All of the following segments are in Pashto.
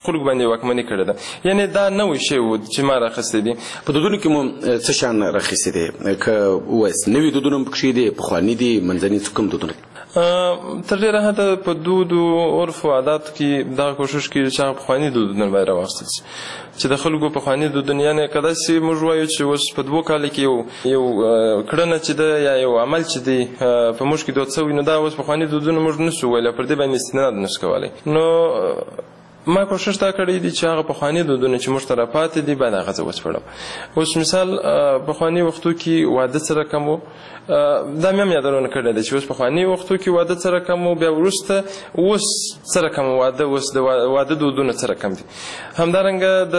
خلکو باندې واکمني کړې ده. یعنې دا نوی شی و چې ما راخیستی دي. په دودونو کې مو څه شان راخیستی دی؟ که ووایاست نوي دودونه هم پکښې دي، پخواني دي، منځني کوم دودونه؟ تر ډېره حده په دود و عرف و عاداتو کې دغه کوشش کېږي چې هغه پخواني دودونه باید راواخیستل شي، چې د خلکو پخواني دودونه، یعنې که داسې موږ وایو چې اوس په 2 کال کې یو کړنه چې ده یا یو عمل چې دی په موږ کې دود شوی، نو دا اوس پخواني دودونه موږ نشو ویلی، پر دې باندې استناد نشو کولی. نو ما کوشش دا کړی دی چې هغه پخواني دودونه چې موږ ته راپاتې دي باید هغه زه وسپړم. اوس مثال پخواني وختو کې واده سره کم و، دا مې هم یادونه کړې ده چې اوس پخواني وختو کې واده سره کم و، بیا وروسته اوس سره کم واده، اوس د واده دودونه سره کم دي. همدارنګه د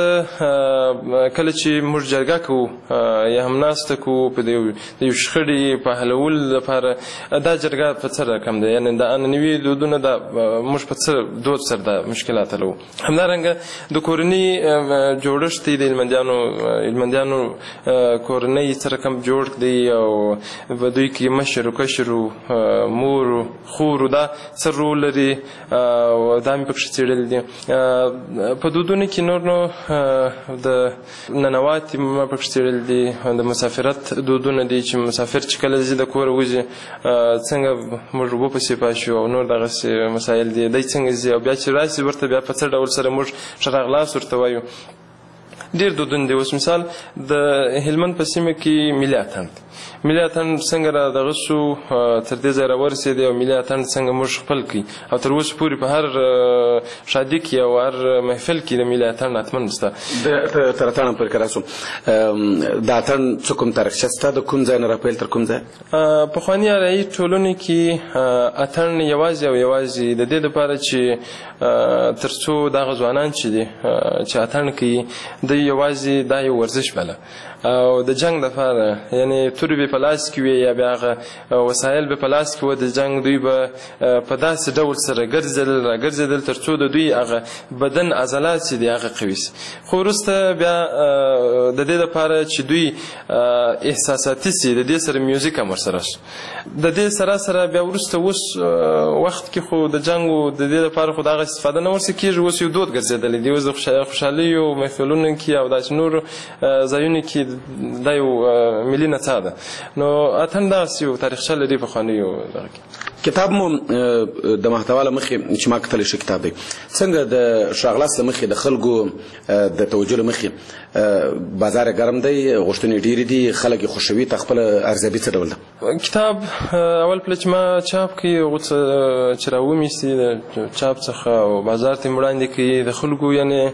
کله چې موږ جرګه کوو یا هم ناسته کوو په د یو شخړې په حلولو لپاره، دا جرګه په څه رقم ده، یعنې د عنعنوي دودونه دا موږ په څه دود سره دا مشکلات حلوو. همدارنګه د کورنۍ جوړښت دی، د هلمندیانو کورنۍ څه رقم جوړ دی، او په دوی کې مشر و کشر و مور و خور و دا څه رول لري، دا مې پکښې څېړلي دي. په دودونو کې نور نو د ننواتې ما پکښې څېړلي دي، د مسافرت دودونه دي چې مسافر چې کله ځي د کوره وځي څنګه موږ وپسې پاشو، او نور دغسې مسایل دي، دی څنګه ځي، او بیا چې راسي ورته بیا په څه ډول سره موږ ښه راغلاست ورته وایو. ډېر دودونه دي. اوس مثال د هلمند په سیمه کې ملي اتڼ دی. ملي اتڼ څنګه را دغه شو تر دې ځای راورسېدی، او ملي اتڼ څنګه موږ خپل کړي، او تر اوسه پورې په هر شادي کې او هر محفل کې د ملي اتڼ حتمن شته. تر اتڼ پورې که راسو، د اتڼ څه کوم تاریخچه شته؟ د کوم ځای نه راپیل تر کوم ځای؟ پخواني اریایي ټولنې کې اتڼ یوازې او یوازې د دې لپاره چې تر څو دغه ځوانان چې دي چې اتڼ کوي، دوی یوازې دا یو ورزش بله، او د جنگ لپاره، یعنې تورې به په لاس کې وي یا بیا هغه وسایل به په لاس کې وي د جنگ، دوی به په داسې ډول سره ګرځېدل راګرځېدل تر څو د دوی هغه بدن عضلات چې دي هغه قوي شي. خو وروسته بیا د دې لپاره چې دوی احساساتي شي، د دې سره میوزیک هم ورسره شي. د دې سره سره بیا وروسته اوس وخت کې خو د جنګو د دې لپاره خو دغه استفاده نه ورڅخه کېږي، اوس یو دود ګرځېدلی دی. اوس د خوشحالیو محفلونو کې او داسې نورو ځایونو کې دا یو ملي نڅا ده. نو اتڼ داسې یو تاریخچه لري پخوانیو دغه کې. کتاب مو د محتوا له مخې چې ما کتلی ښه کتاب دی، څنګه د ښاغلاس له مخې د خلکو د توجه له مخې بازار یې ګرم دی، غوښتنې ډېرې دي، خلک یې خوښوي، ته خپله ارزیابي څه ډول ده؟ کتاب اول پله چې ما چاپ کړي، هغو څه چې راومیستي د چاپ څخه او بازار ته یې وړاندې کړي، د خلکو یعنې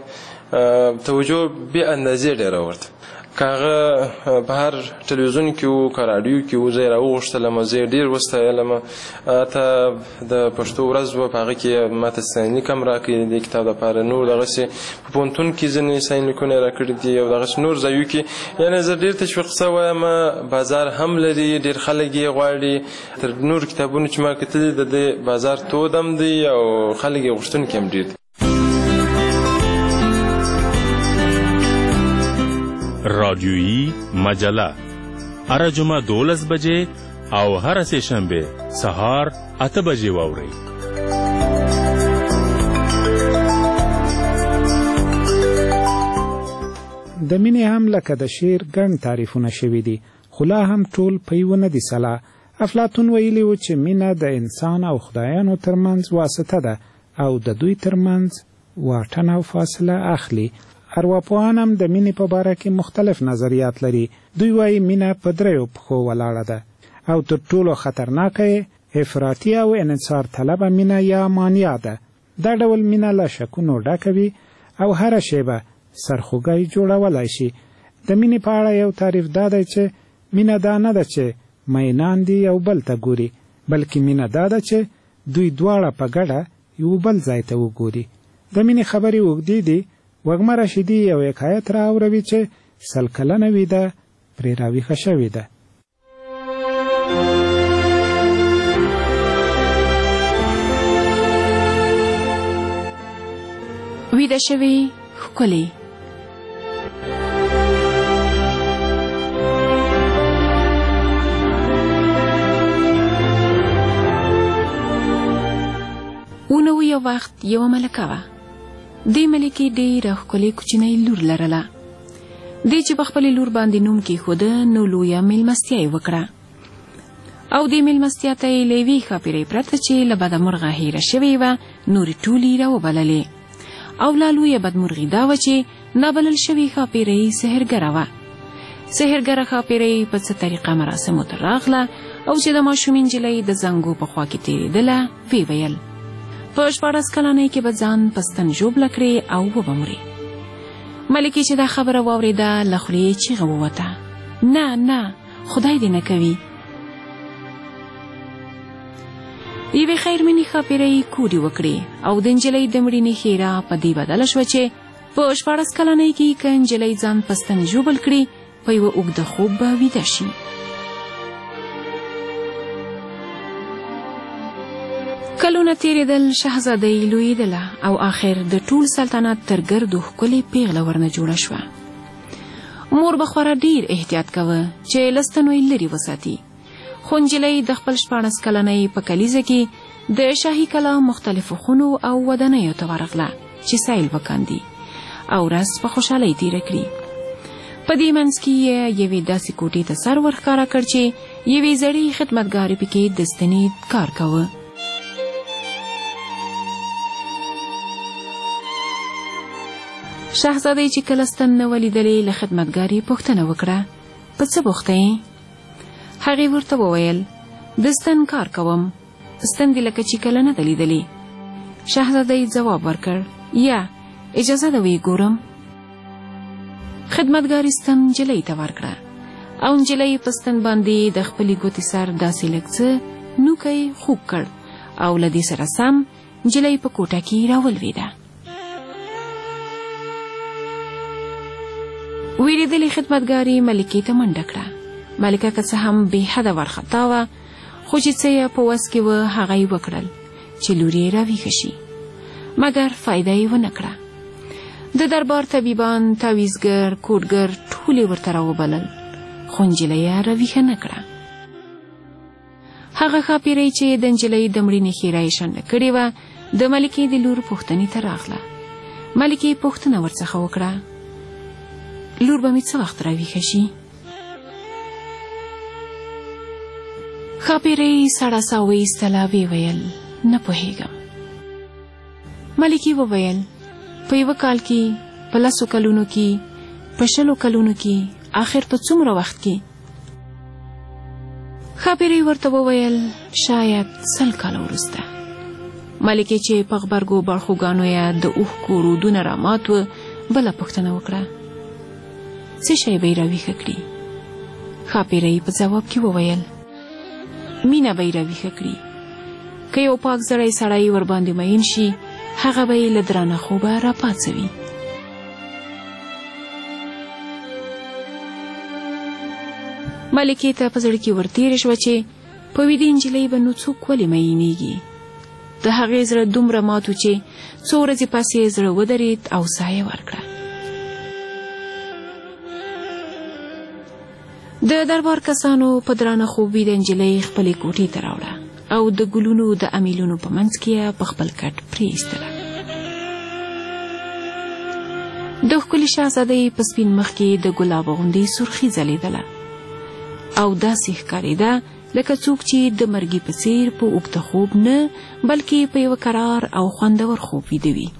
توجه بې اندازې ډېره ورته. که هغه په هر ټلویزیون کې و، که راډیو کې و، زه یې راوغوښتلم، زه یې ډېر وستایلم. حتی د پښتو ورځ وه، په هغه کې ما ته ستاینلیک هم راکړي د دې کتاب لپاره. نور دغسې په پوهنتون کې ځینې ستاینلیکونه یې راکړي دي، او دغسې نور ځایو کې. یعنې زه ډېر تشویق شوی یم. بازار هم لري، ډېر خلک یې غواړي. تر نور کتابونو چې ما کتلي د دې بازار تود هم دی، او خلک یې غوښتونکي هم ډېر دي. رادیویی مجله هر جمعه 12 بجې او هر سه شنبه سهار 8 بجې واورئ. د مینې هم لکه د شعر ګڼ تعریفونه شوي دي، خو لا هم ټول په یوه نه دي سلا. افلاطون ویلي و چې مینه د انسان او خدایانو ترمنځ واسطه ده، او د دوی ترمنځ واټن او فاصله اخلي. ارواپوهان هم د مینې په باره کې مختلف نظریات لري. دوی وایي مینه په 3 پښو ولاړه ده، او تر ټولو خطرناکه یې افراطي او انحصار طلبه مینه یا مانیا ده. دا ډول مینه له شکونو ډکه وي او هره شیبه سرخوږی جوړولی شي. د مینې په اړه یو تعریف دا دی چې مینه دا نه ده چې مینان دي یو بل ته ګوري، بلکې مینه دا ده چې دوی دواړه په ګډه یو بل ځای ته وګوري. د مینې خبرې اوږدې دي. وږمه رشیدي یو حکایت راوروي چې 100 کلنه ویده پرې راویښه شوې ده. ویده شوې ښکلې. اونو یو وخت یو ملکه وه. دې ملکې ډېره ښکلې کوچنۍ لور لرله. دې چې په خپلې لور باندې نوم کېښوده نو لویه مېلمستیا یې وکړه او دې مېلمستیا ته یې له یوې ښاپېرۍ پرته چې له بدمرغه هېره شوې وه نورې ټولې راوبللې او لا لویه بدمرغي دا وه چې نابلل شوې ښاپېرۍ سحرګره وه. سحرګره ښاپېرۍ په څه طریقه مراسمو ته راغله او چې د ماشومې نجلۍ د زنګو په خوا کې تېرېدله ویې ویل په 14 کلنۍ کې به ځان په ستن ژوبله کړې او وبه مرې. ملکې چې دا خبره واورېده له خولې یې چیغه ووته نه نه خدای دې نه کوي. یوې خیرمنې ښاپېرۍ کوډې وکړې او د نجلۍ د مړینې ښېرا په دې بدله شوه چې په 14 کلنۍ کې که نجلۍ ځان په ستن ژوبل کړي په یوه اوږده خوب به ویده شي. کلونه تېرېدل، شهزادۍ لویېدله او آخر د ټول سلطنت تر ګردو ښکلې پیغله ورنه جوړه شوه. مور به خورا ډېر احتیاط کوه چې له ستنو یې لرې وساتي، خو نجلۍ د خپل 14 کلنۍ په کلیزه کې د شاهي کلا مختلفو خونو او ودانیو ته ورغله چې سیل وکاندي او ورځ په خوشحالۍ تېره کړي. په دې منځ کې یې یوې داسې کوټې ته سر ورښکاره کړ چې یوې زړې خدمتګارې پکې د ستنې کار کوه. شهزادۍ چې کله ستن نه ولیدلې له خدمتګارې پوښتنه وکړه په څه بوخته یې؟ هغې ورته وویل د ستن کار کوم، ستن دې لکه چې کله نه ده لیدلې. شهزادۍ ځواب ورکړ یا اجازه ده ویې ګورم. خدمتګارې ستن نجلۍ ته ورکړه او نجلۍ په ستن باندې د خپلې ګوتې سر داسې لږ څه نوکی خوږ کړ او له دې سره سم نجلۍ په کوټه کې راولوېده. وېرېدلې خدمتګارې ملکې ته منډه کړه. ملکه که څه هم بې حده وارخطا وه، خو چې څه یې په وس کې وه هغه یې وکړل چې لور یې راویښه شي، مګر فایده یې ونه کړه. د دربار طبیبان، تعویزګر، کوډګر ټول یې ورته راوبلل، خو نجلۍ یې راویښه نه کړه. هغه ښاپېرۍ چې د نجلۍ د مړینې ښېرا یې شنډه کړې وه د ملکې د لور پوښتنې ته راغله. ملکې پوښتنه ورڅخه وکړه لور به مې څه وخت راویښه شي؟ ښاپېرۍ سړه ساه وایستله، ویې ویل نه پوهېږم. ملکې وویل په یوه کال کې، په 10 کلونو کې، په 20 کلونو کې، آخر په څومره وخت کې؟ ښاپېرۍ ورته وویل شاید 100 کاله وروسته. ملکې چې په غبرګو بړخوګانو یې د اوښکو رودونه رامات وه بله پوښتنه وکړه څه شی به یې راویښه کړي؟ ښاپېرۍ په ځواب کې وویل مینه به یې راویښه کړي. که یو پاک زړی سړی ورباندې مین شي هغه به یې له درانه خوبه راپاڅوي. ملکې ته په زړه کې ورتېره شوه چې په ویدې نجلۍ به نو څوک ولې مینېږي. د هغې زړه دومره مات و چې څو ورځې پس یې زړه ودرېد او ساه یې ورکړه. د دربار کسانو په درانه خوب ویده نجلۍ خپلې کوټې ته راوړه او د ګلونو د امیلونو په منځ کې یې په خپل کټ پرېیستله. د ښکلې شهزادۍ په سپین مخ کې د ګلابه غوندې سرخي ځلېدله او داسې ښکارېده لکه څوک چې د مرګي په څېر په اوږده خوب نه بلکې په یوه کرار او خوندور خوب ویده وي.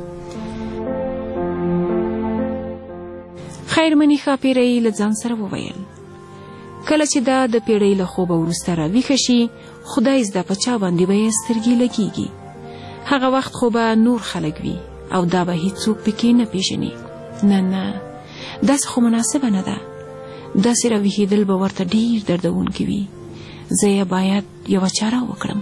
خیرمنې ښاپېرۍ له ځان سره وویل کله چې دا د پیړۍ له خوبه وروسته راویښه شي خدای زده په چا باندې به یې سترګې لګېږي. هغه وخت خو به نور خلک وي او دا به هیڅوک پکې نه پیژني. نه نه داسې خو مناسبه نه ده. داسې راویښېدل به ورته ډېر دردونکي وي. زه یې باید یوه چاره وکړم.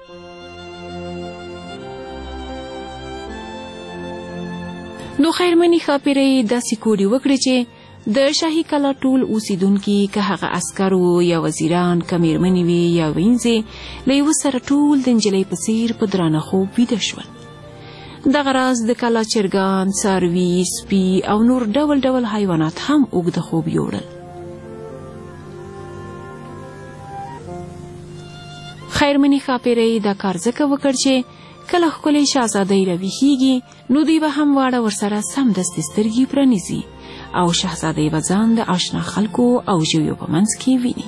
نو خیرمنې ښاپېرۍ داسې کوډې وکړې چې د شاهي کلا ټول اوسیدونکي که هغه عسکر وو یا وزیران که میرمنې وي یا وینځې له یوه سره ټول د نجلۍ په څېر په درانه خوب ویده شول. دغه راز د کلا چرګان، څاروي، سپي او نور ډول ډول حیوانات هم اوږده خوب یوړل. خیرمنې ښاپېرۍ دا کار ځکه وکړ چې کله ښکلې شهزادۍ راویښیږي نو دوی به هم واړه ورسره سمدستي سترګې پرانیزي او شهزادۍ به ځان د آشنا خلکو او ژویو په منځ کې ویني.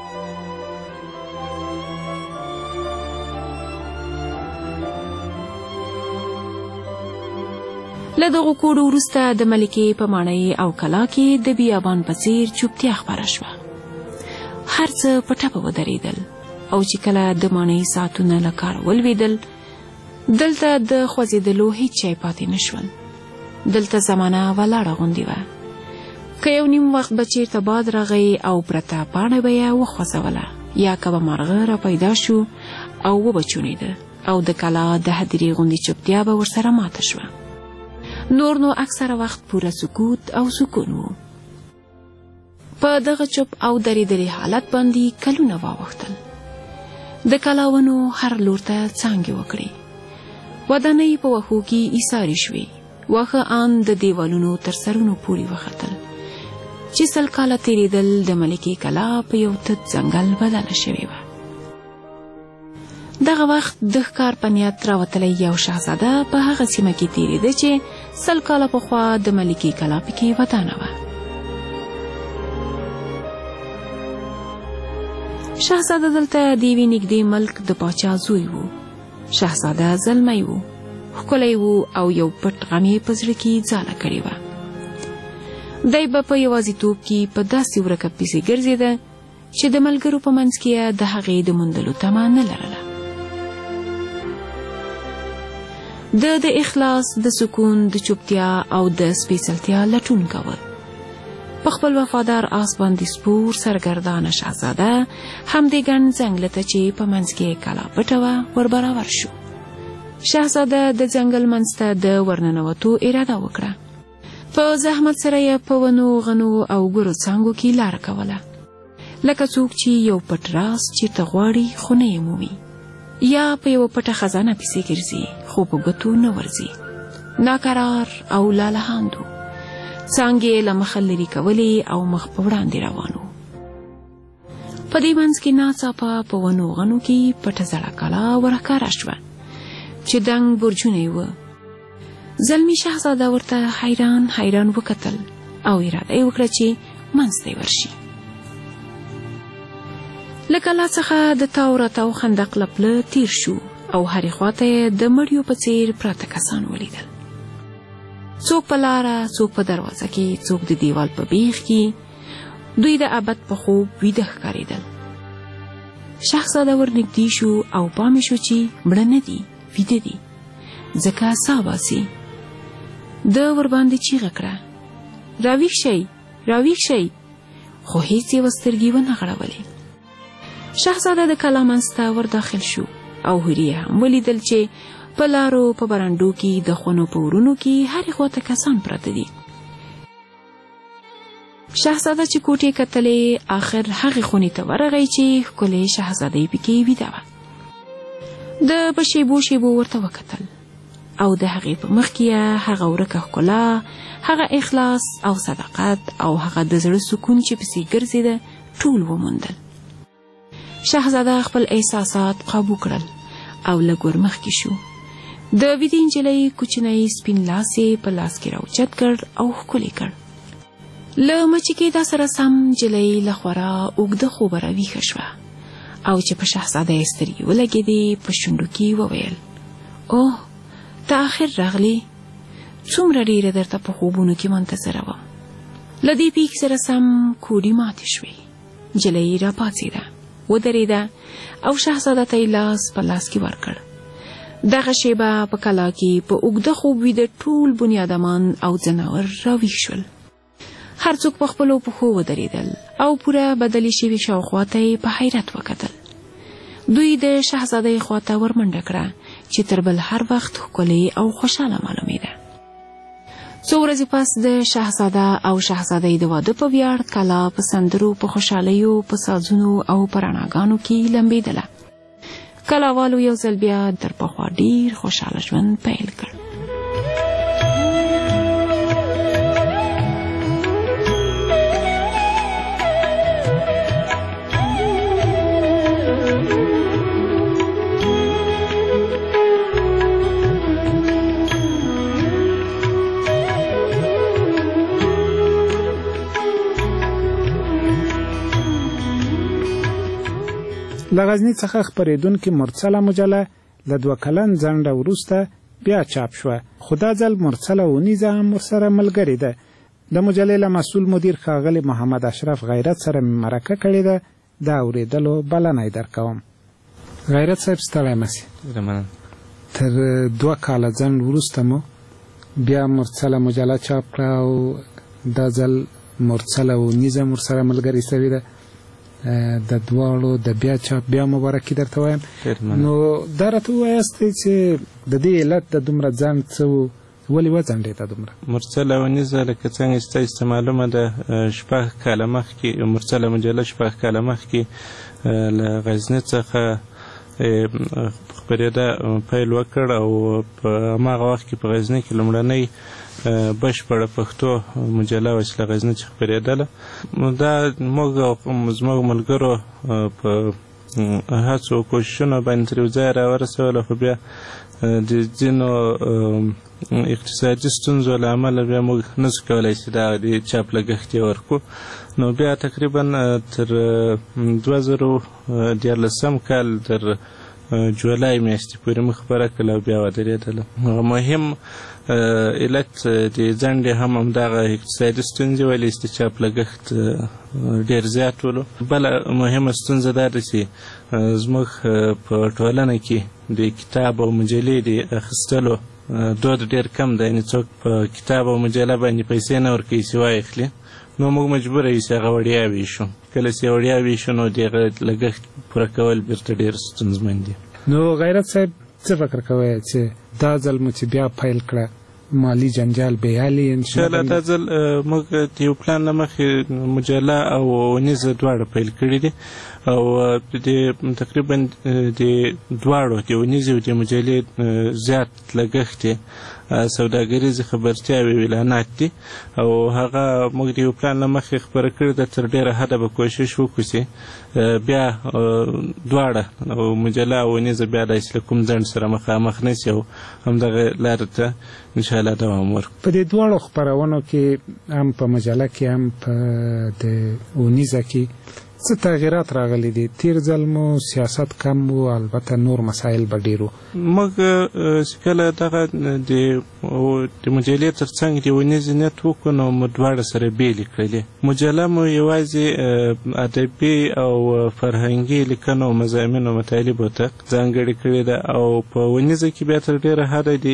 له دغو کوډو وروسته د ملکې په ماڼۍ او کلا کې د بیابان په څیر چوپتیا خپره شوه. هر څه په ټپه ودرېدل او چې کله د ماڼۍ ساعتونه له کاره ولوېدل دلته د خوځېدلو هیڅ شی پاتې نه شول. دلته زمانه ولاړه غوندې وه. که یو نیم وخت به چېرته باد راغی او پرته پاڼه به یې وخوځوله یا که به مارغه را پیدا شو او وبچونېده او د کلا د هدیرې غوندې چوپتیا به ورسره ماته شوه. نور نو اکثره وخت پوره سکوت او سکون و. په دغه چوپ او درېدلي حالت باندې کلونه واوښتل. د کلاونو هر لور ته څانګې وکړې. ودانۍ په وښو کې ایسارې شوې. واښه ان د دیوالونو تر سرونو پورې وختل چې سل کاله تېرېدل د ملکې کلا په یو تت ځنګل بدله شوې وه. دغه وخت د ښکار په نیت راوتلی یو شهزاده په هغه سیمه کې تېرېده چې سل کاله پخوا د ملکې کلا پکې ودانه وه. شهزاده دلته د یوې نږدې ملک د پاچا زوی و. شهزاده زلمی و، ښکلی و او یو پټ غم یې په زړه کې ځاله کړې وه. دی به په یوازیتوب کې په داسې ورکه پسې ګرځېده چې د ملګرو په منځ کې د هغې د موندلو تمه نه لرله. د اخلاص، د سکون، د چوپتیا او د سپېڅلتیا لټون کوه. په خپل وفادار آس باندې سپور سرګردانه شهزاده همدې ګڼ ځنګله ته چې په منځ کې کلا پټه وه ور برابر شو. شهزاده د ځنګل منځ ته د ورننوتو اراده وکړه. په زحمت سره یې په ونو، غنو او ګورو څانګو کې لاره کوله، لکه څوک چې یو پټ راز چېرته غواړي خو نه یې مومي، یا په یو پټه خزانه پسې ګرځي خو په ګوتو نه ورځي. ناقرار او لالهاندو څانګې له مخه لرې کولې او مخ په وړاندې روانو. په دې منځ کې ناڅاپه په ونو غنو کې پټه زړه کلا ورښکاره شوه چې دنګ برجونه یې وه. زلمي شهزاده ورته حیران حیران وکتل او اراده یې وکړه چې منځ ته یې ورشي. له کلا څخه د تاو راتاو خندق له پله تیر شو او هرې خواته یې د مړیو په څیر پراته کسان ولیدل. څوک په لاره، څوک په دروازه کې، څوک د دیوال په بیخ کې. دوی د ابد په خوب ویده ښکارېدل. شهزاده ورنږدې شو او پام یې شو چې مړه نه دي، ویده دي، ځکه ساه باسي. ده ورباندې چیغه کړه، راویښ شئ، راویښ شئ، خو هیڅ یې سترګې ونه غړولې. شهزاده د کلا منځ ته ور داخل شو او هورې هم ولیدل چې په لارو، په برنډو کې، د خونو په ورونو کې هرې خواته کسان پراته دي. شهزاده چې کوټې کتلې آخر هغې خونې ته ورغی چې ښکلې شهزادۍ پکې ویده وه. د په شیبو شیبو ورته وکتل او د هغې په مخ کې هغه ورکه ښکلا، هغه اخلاص او صداقت او هغه د زړه سکون چې پسې ګرځېده ټول وموندل. شهزاده خپل احساسات قابو کړل او لږ ورمخکې شو. د ویدې نجلۍ کوچنی سپین لاس یې په لاس کې راوچت کړ او ښکلی کړ. له مچکېدا سره سم نجلۍ له خورا اوږده خوبه راویښه شوه او چې په شهزاده یې سترګې ولګېدې په شونډو کې وویل، اوه، ته آخر راغلې، څومره ډېره درته په خوبونو کې منتظره وم. له دې پېښې سره سم کوډې ماتې شوې. نجلۍ راپاڅېده، ودرېده او شهزاده ته یې لاس په لاس کې ورکړ. دغه شیبه په کلا کې په اوږده خوب ویده ټول بنیادمان او ځناور راویښ شول. هر څوک په خپلو پښو ودرېدل او پوره بدلې شوې شاوخوا ته یې په حیرت وکتل. دوی د شهزادۍ خواته ورمنډه کړه چې تر بل هر وخت ښکلې او خوشحاله معلومېده. څو ورځې پس د شهزاده او شهزادۍ د واده په ویاړ کلا په سندرو، په خوشحالیو، په سازونو او په رڼاګانو کې لمبېدله. کلاوالو یو ځل بیا تر پخوا ډېر خوشحاله ژوند پیل کړ. له غزني څخه خپرېدونکې مرسله مجله له 2 کلن ځنډه وروسته بیا چاپ شوه، خو دا ځل مرسله اونیزه هم ورسره ملګرې ده. د مجلې له مسؤل مدیر ښاغلي محمد اشرف غیرت سره مې مرکه کړې ده، د اورېدلو بلنه یې درکوم. غیرت صاحب ستړی مه سې. تر 2 کاله ځنډ وروسته مو بیا مرسله مجله چاپ کړه او دا ځل مرسله اونیزه هم ورسره ملګرې سوې ده. د دواړو د بیا چاپ بیا مبارکي درته وایم. نو دا راته ووایاستئ چې د دې علت د دومره ځنډ څه و، ولې وځنډېده دومره؟ مرسله اونیزه لکه څنګه چې تاسو ته معلومه ده 6 کاله مخکې مرسله مجله 6 کاله مخکې له غزني څخه خپرېده پیل وکړ او په هماغه وخت کې په غزني کې لومړنۍ بشپړه پښتو مجله وه چې له غزني څخه خپرېدله. دا موږ او زموږ ملګرو په هڅو او کوششونو باندې تر یو ځایه راورسوله، خو بیا د ځینو اقتصادي ستونزو له امله بیا موږ نشو کولی چې دا د چاپ لګښت یې ورکړو. نو بیا تقریبا تر 2014 کال تر جولای میاشتې پورې موږ خپره کړله او بیا ودرېدله. مهم علت د ځنډې هم همدغه اقتصادي ستونزې ویلې چې د چاپ لګښت ډېر زیات ولو. بله مهمه ستونزه دا ده چې زموږ په ټولنه کې د کتاب او مجلې د اخیستلو دود ډېر کم دی، یعنې څوک په کتاب او مجله باندې پیسې نه ورکوي چې واخلي. نو موږ مجبوره یو چې هغه وړیا ویشو. کله چې وړیا ویشو نو د هغه لګښت پوره کول بیرته ډېر ستونزمن دي. نو غیرت صاحب څه فکر کوئ چې دا ځل مو چې بیا پیل کړه مالی جنجال بیالي انشاءالله دا ځل موږ د یو پلان له مخې مجله او اونیزه دواړه پیل کړي دي او د تقریبا د دواړو د اونیزې او د مجلې زیات لګښت یې سوداګریزې خبرتیاوې او اعلانات دي او هغه موږ د یو پلان له مخې خپره کړي ده. تر ډېره حده به کوشش وکړو چې بیا دواړه او مجله او اونیزه بیا داسې له کوم ځنډ سره مخامخ نه شي او همدغه لارې ته انشاءالله دوام ورکړو. په دې دواړو خپرونو کې هم په مجله کې هم په د اونیزه کې څه تغییرات راغلي دي؟ تیر ځل مو سیاست کم و، البته نور مسایل به ډېر وو. موږ چې کله دغه د مجلې تر څنګ د اونیزې نیت وکړو نو مو دواړه سره بېلې کړلې. مجله مو یوازې ادبي او فرهنګي لیکنو او مضامینو مطالبو ته ځانګړې کړې ده او په اونیزه کې بیا تر ډېره حده د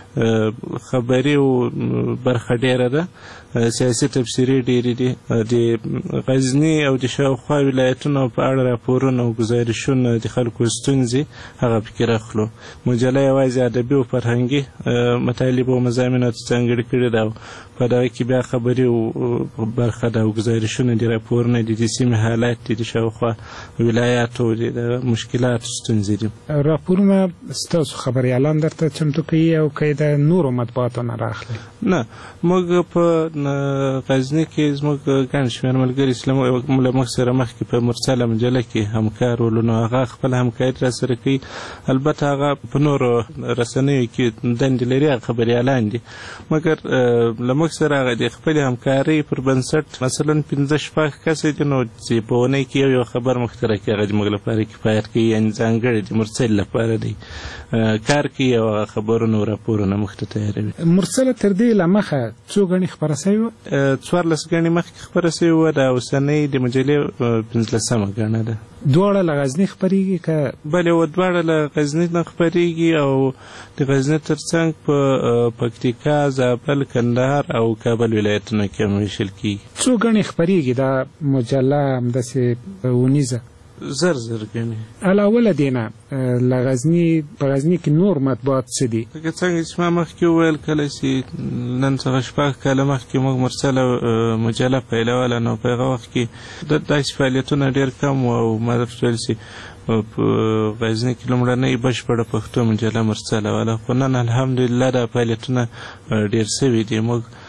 خبري او برخه ډېره ده، سیاسي تبصرې ډېرې دي، د غزني او د شاوخوا ولایتونو په اړه راپورونه او ګزارشونه د خلکو ستونزې هغه پکې راخلو. مجله یوازې ادبي او فرهنګي مطالب او مضامینو ته ځانګړې کړې ده او په دغه کې بیا خبري او برخه ده او ګزارشونه دي، راپورونه دي، د سیمې حالات دي، د شاوخوا ولایاتو د مشکلاتو ستونزې دي. راپورونه ستاسو خبریالان درته چمتو کوي او که د نورو مطبوعاتو نه راخلي؟ نه، موږ په غزني کې زموږ ګڼ شمېر ملګري چې له موږ سره مخکې په مرسله مجله کې همکار ولو نو هغه خپله همکاري راسره کوي. البته هغه په نورو رسنیو کې دندې لري، هغه خبریالان دي، مګر له موږ سره هغه د خپلې همکارۍ پر بنسټ مثلا 15-16 کسه دي نو چې په اونۍ کې یو خبر مخترع کوي، هغه زموږ لپاره کفایت کوي، یعنې ځانګړی د مرسل لپاره دی کار کوي او هغه خبرونه او راپورونه موږ ته تیاروي. مرسله تر دې له مخه څو ګڼې خپره سوې وه؟ 14 ګڼې مخکې خپره سوې وه، دا اوسنۍ د مجلې 15مه ګڼه ده. دواړه له غزني خپرېږي که؟ بلې دواړه له غزني نه خپرېږي او د غزني تر څنګ په پکتیکا، زابل، کندهار او کابل ولایتونو کې هم ویشل کېږي. څو ګڼې خپرېږي دا مجله همداسې اونیزه؟ زر ګڼې. علاوه له دې نه له غزني په غزني کې نور مطبوعات څه دي؟ لکه څنګه چې ما مخکې وویل کله چې نن څخه 6 کاله مخکې موږ مرسله مجله پیلوله نو په هغه وخت کې داسې فعالیتونه ډېر کم وو او ما درته ویل چې په غزني کې لومړنۍ بشپړه پښتو مجله مرسله وله، خو نن الحمدلله دا فعالیتونه ډېر سوي دي. موږ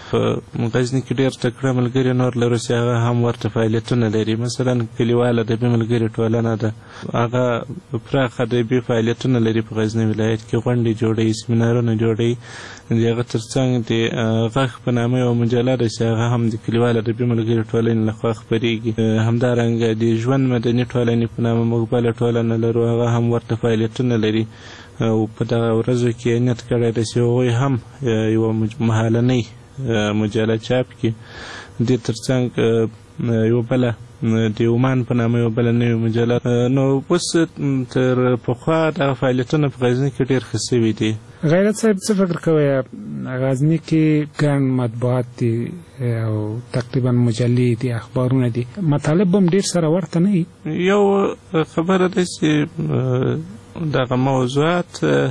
غزني کې ډېر تکړه ملګري نور لرو چې هغه هم ورته فعالیتونه لري. مثلا کلیوال ادبي ملګري ټولنه ده، هغه پراخ ادبي فعالیتونه لري په غزني ولایت کې، غونډې جوړوي، سیمینارونه جوړوي. د هغه ترڅنګ د غږ په نامه یوه مجله ده چې هغه هم د کلیوال ادبي ملګري ټولنې لخوا خپرېږي. همدارنګه د ژوند مدني ټولنې په نامه موږ بله ټولنه لرو، هغه هم ورته فعالیتونه لري او په دغه ورځو کې نیت کړی ده چې هغوی هم یوه مهالنۍ مجله چاپ کړي. دې ترڅنګ یوه بله د عمان په نامه یوه بله نوې مجله. نو اوس تر پخوا دغه فعالیتونه په غزني کې ډېر ښه سوي دي. غیرت صاحب څه فکر کوئ غزني کې ګڼ مطبوعات دي او تقریبا مجلې دي، اخبارونه دي، مطالب هم ډېر سره ورته نه وي؟ یو خبره ده چې دغه موضوعات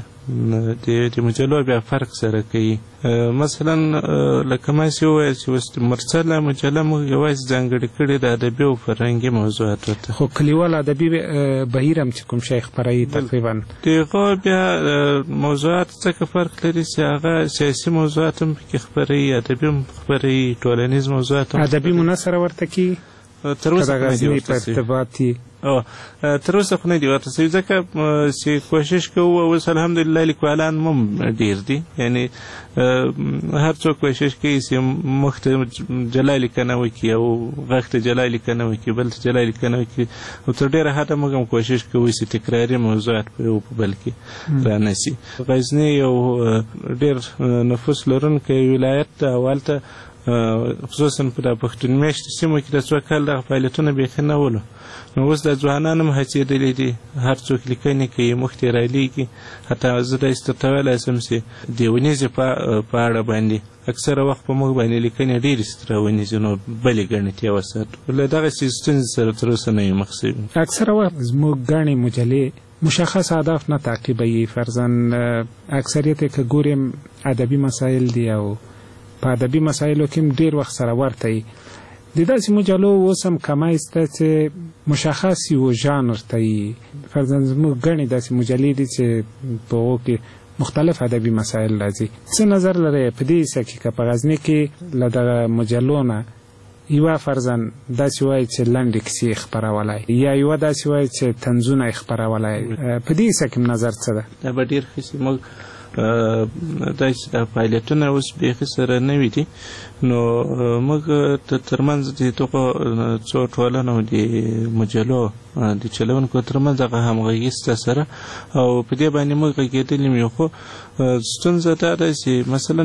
د مجلو بیا فرق سره کوي. مثلا لکه ما چې وویل چې اوس مرسله مجله موږ یوازې ځانګړې کړې د ادبي او فرهنګي موضوعاتو ته، خو کلیوال ادبي بهیر هم چې کوم شی خپروي تقریبا د هغه بیا موضوعات څخه فرق لري چې هغه سیاسي موضوعات هم پکې خپروي، ادبي هم خپروي، ټولنیز موضوعات هم. ادبي منثر ورته کي تر اوسه په غزني په ارتباطي تر اوسه خو نه دي ورته سوي، ځکه چې کوشش کوو. اوس الحمدلله لیکوالان هم ډېر دي، یعنی هر څوک کوشش کوي چې مخ ته جلا لیکنه وکړي او غږ ته جلا لیکنه وکړي، بل ته جلا لیکنه وکړي، او تر ډېره حده موږ هم کوشش کوو چې تکراري موضوعات په یو په بل کې رانسي. غزني یو ډېر نفوس لرونکی ولایت ده او هلته خصوصا په د پښتون میشتو سیمو کې د څو کال دغه فعالیتونه بیخي نه ولو. نو اوس د ځوانان هم هڅېدلي دي، هر څوک لیکنې کوي، مخ ته رالیږي. حتی زه داسې درته ویلی شم چې د ونیزې په اړه باندې اکثره وخت په موږ باندې لیکنې ډېرې راونیزي، نو بلې ګڼې ترې وساتو. له دغسې ستونزې سره تر اوسه نه یو مخ شوي. اکثره وخت زموږ ګڼې مجلې مشخص اهداف نه تعقیبوي، فرضاً اکثریت یې که ګوریم ادبي مسایل دي او په ادبي مسایلو کې هم ډېر وخت سره ورته وي. د داسې مجلو اوس هم کمی شته چې مشخص یو ژانر ته وي. فرضاً زموږ ګڼې داسې مجلې دي چې په هغو کې مختلف ادبي مسایل راځي. څه نظر لرئ په دې حصه کې که په غزني کې له دغه مجلو نه یوه فرضاً داسې وایي چې لنډې کیسې خپرولی یا یوه داسې وایي چې طنزونه یې خپرولی، په دې حصه کې نظر څه ده؟ دا به ډېر ښه شي. موږ دا چې دا فعالیتونه اوس بیخي سره نوي دي، نو موږ ترمنځ د دغو څو ټولنو د مجلو د چلونکو ترمنځ هغه همغږي شته سره، او په دې باندې موږ غږېدلي یو. خو ستونزه دا ده چې مثلا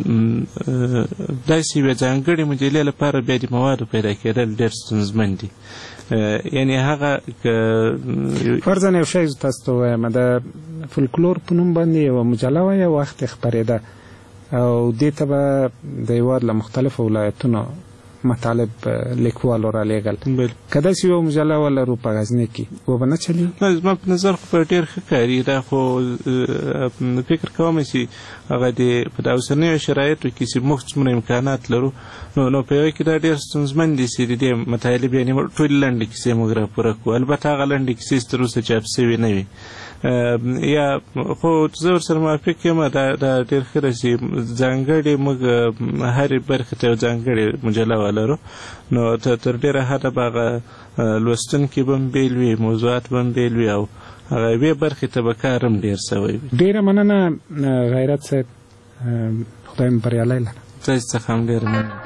داسې یوې ځانګړې مجلې لپاره بیا د موادو پیدا کېدل ډېر ستونزمن دي. یعنی هغه فرضاً یو شی تاسو ته وایم د فولکلور په نوم باندې یوه مجله وه، یو وخت یې خپرېده او دې ته به د هېواد له مختلفو ولایتونو مطالب لیکوالو رالیږل. که داسې یوه مجله ولرو په غزني کې و به نه چلېږي؟ زما په نظر خو په ډېر ښه کاري. دا خو فکر کوم چې هغه په د اوسنیو شرایطو کې چې موږ څومره امکانات لرو، نو په یوه کې دا ډېر ستونزمن دي چې د دې مطالب یعنې ټولې لنډې کیسې موږ راپوره کړو. البته هغه لنډې کیسې چې تر اوسه چاپ شوي نه وي، یا خو زه ورسره موافق یم. دا ډېر ښه ده چې ځانګړې موږ هرې برخې ته یو ځانګړې مجله ولرو، نو تر ډېره حده به هغه لوستونکي به هم بېل وي، موضوعات به هم بېل وي، او هغه یوې برخې ته به کار هم ډېر شوی وي. ډېره مننه غیرت صاحب، خدای مو بریالی لره. تاسو څخه هم ډېره مننه.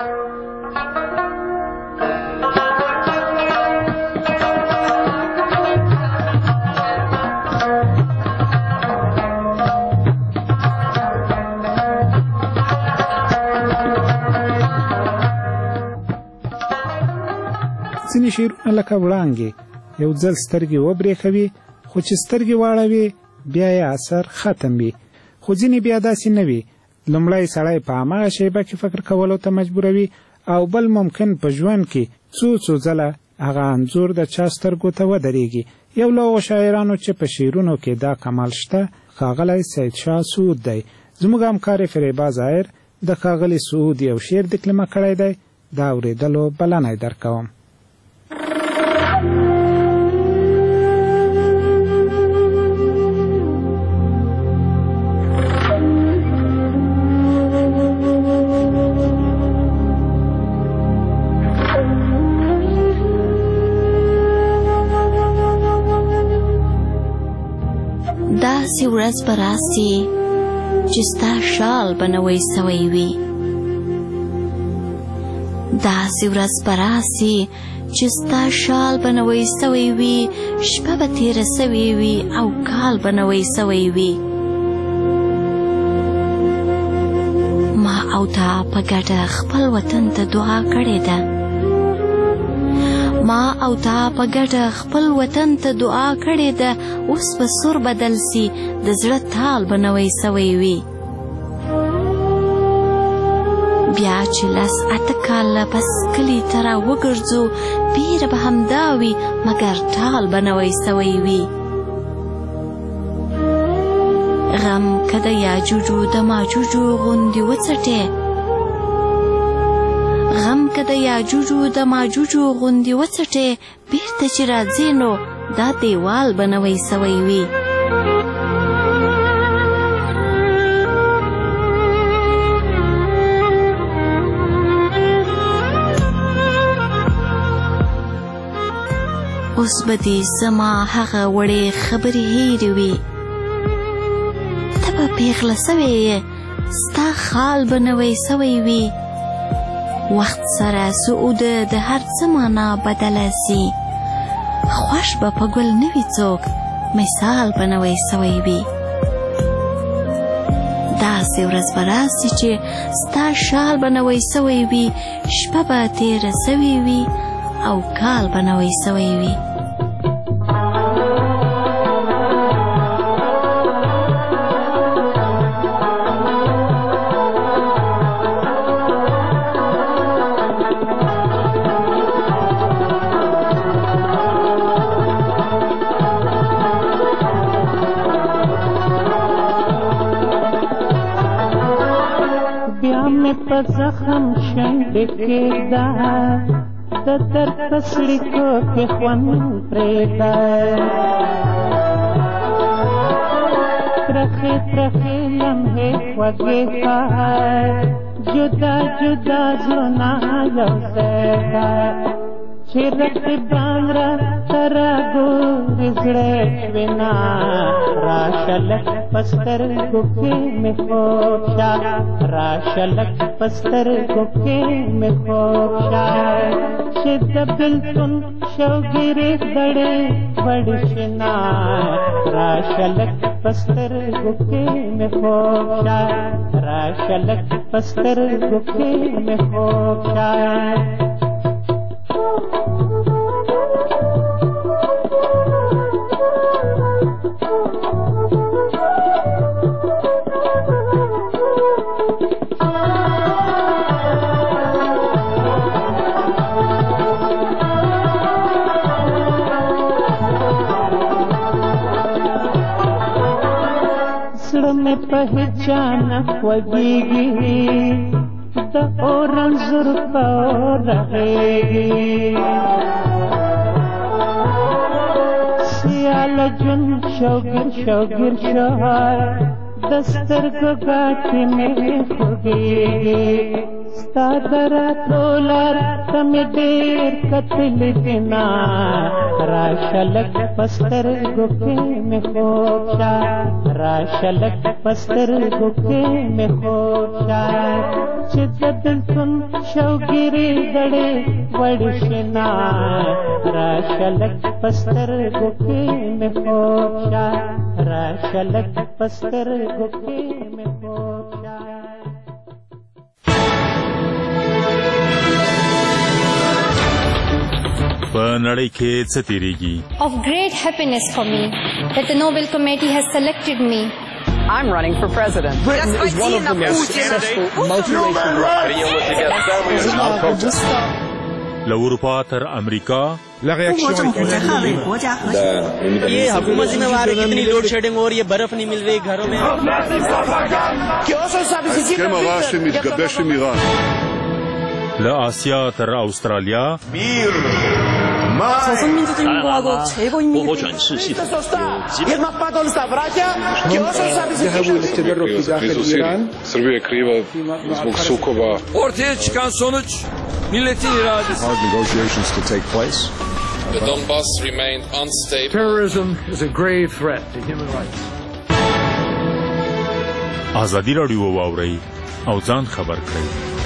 ځینې شعرونه لکه وړانګې یو ځل سترګې وبرېښوي، خو چې سترګې واړوي بیا یې اثر ختم وي. خو ځینې بیا داسې نه وي، لومړی سړی په هماغه شیبه کې فکر کولو ته مجبوروي، او بل ممکن په ژوند کې څو ځله هغه انځور د چا سترګو ته ودرېږي. یو له هغو شاعرانو چې په شعرونو کې دا کمال شته ښاغلی سید شاه سعود دی. زموږ همکار فریبا ظاهر د ښاغلي سعود یو شعر دکلمه کړی دی، د اورېدلو بلنه یې درکوم. داسې ورځ به راسي چې ستا شال به نوی سوی وي داسې ورځ به راسي چې ستا شال به نوی سوی وي شپه به تېره سوې وي او کال به نوی سوی وي ما او تا په ګډه خپل وطن ته دعا کړې ده ما او تا په ګډه خپل وطن ته دعا کړې ده اوس به سور بدل سي د زړه تال به نوی سوی وي بیا چې لس اته کاله پس کلي ته را وګرځو بیره به همدا وي مګر ټال به نوی سوی وي غم که د یاجوجو د ماجوجو غوندې وڅټې غم که د یاجوجو د ماجوجو غوندې وڅټې بیرته چې راځې نو دا دیوال به نوی سوی وي اوس به دې زما هغه وړې خبرې هېرې وي ته به پیغله سوې یې ستا خال به نوی سوی وي وخت سره سعوده د هر څه معنا بدله سي خوښ به په ګل نه وي څوک مثال به نوی سوی وي داسې ورځ به راسي چې ستا شال به نوی سوی وي شپه به تېره سوې وي او کال به نوی سوی وي په زخم شنډې کېږده د درد په سړیتو کې خوند پرېږده ترخې ترخې لمحې خوږې که جدا جدا زړونه یو ځای که چې رقیبان راته راګوري زړه شوینه راشه لږ په سترګو کې مې خوب شه راشه لږ په سترګو کې مې خوب شه چې د بېلتون شوګیرې دړې وړې شنه راشه لږ په سترګو کې مې خوب شه راشه لږ په سترګو کې مې خوب شه زړه مې په هیچا نه خوږېږي د اور انځور په اور رغېږي سیاله ژوند شوګیر شوګیر شوهر د سترګو ګاټې مې خوږېږي ستا د راتلو لار ته مې ډېر کتلي دي نه راشه لږ په سترګو کې مې خوب شه راشه لږ په سترګو کې مې خوب شه چې د بېلتون شوګیرې دړې وړې شنه راشه لږ په سترګو کې مې خوب شه راشه لږ په سترګو کې مې خوب شه په نړۍ کې څه تیریږي Of great happiness for me that the Nobel Committee has selected me. I'm running for president. Britain is one of the most successful multiracial له اروپا تر امریکا ये हुकूमत जिम्मेवार है कितनी load shedding हो रही है बर्फ नहीं मिल रही घरों में له آسیا تر استرالیا 조선민주주의인공화국 최고인민이 Srbija je kriva zbog sukoba. Ortaya çıkan sonuç milletin iradesi. Hard negotiations to take place. The Donbass remained unstable. Terrorism is a grave threat to human rights. ازادي راډیو واورئ او ځان خبر کړئ.